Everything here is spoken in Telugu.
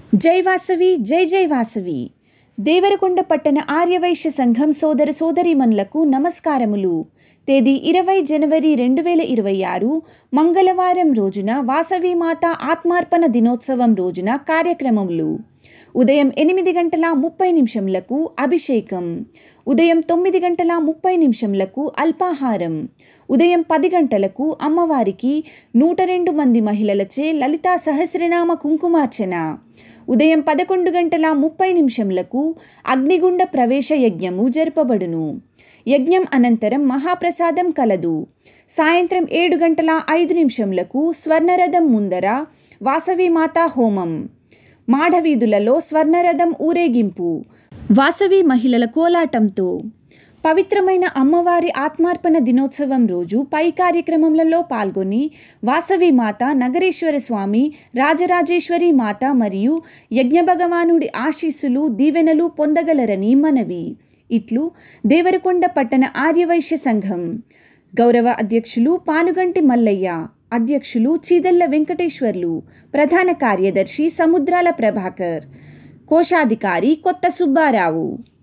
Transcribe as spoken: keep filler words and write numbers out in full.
జై వాసవి జై జై వాసవి. దేవరకొండ పట్టణ ఆర్యవైశ్య సంఘం సోదర సోదరీమణులకు నమస్కారములు. తేదీ ఇరవై జనవరి రెండు వేల ఇరవై ఆరు మంగళవారం రోజున వాసవి మాత ఆత్మార్పణ దినోత్సవం రోజున కార్యక్రమములు. ఉదయం ఎనిమిది గంటల ముప్పై నిమిషంలకు అభిషేకం, ఉదయం తొమ్మిది గంటల ముప్పై నిమిషంలకు అల్పాహారం, ఉదయం పది గంటలకు అమ్మవారికి నూట రెండు మంది మహిళలచే లలితా సహస్రనామ కుంకుమార్చన, ఉదయం పదకొండు గంటల ముప్పై నిమిషంలకు అగ్నిగుండ ప్రవేశ యజ్ఞము జరపబడును. యజ్ఞం అనంతరం మహాప్రసాదం కలదు. సాయంత్రం ఏడు గంటల ఐదు నిమిషంలకు స్వర్ణరథం ముందర వాసవి మాతా హోమం, మాఢవీధులలో స్వర్ణరథం ఊరేగింపు, వాసవి మహిళల కోలాటంతో. పవిత్రమైన అమ్మవారి ఆత్మార్పణ దినోత్సవం రోజు పై కార్యక్రమములలో పాల్గొని వాసవి మాత, నగరేశ్వర స్వామి, రాజరాజేశ్వరి మాత మరియు యజ్ఞ భగవానుడి ఆశీస్సులు దీవెనలు పొందగలరని మనవి. ఇట్లు దేవరకొండ పట్టణ ఆర్యవైశ్య సంఘం గౌరవ అధ్యక్షులు పానుగంటి మల్లయ్య, అధ్యక్షులు చీదెళ్ల వెంకటేశ్వర్లు, ప్రధాన కార్యదర్శి సముద్రాల ప్రభాకర్, కోశాధికారి కొత్త సుబ్బారావు.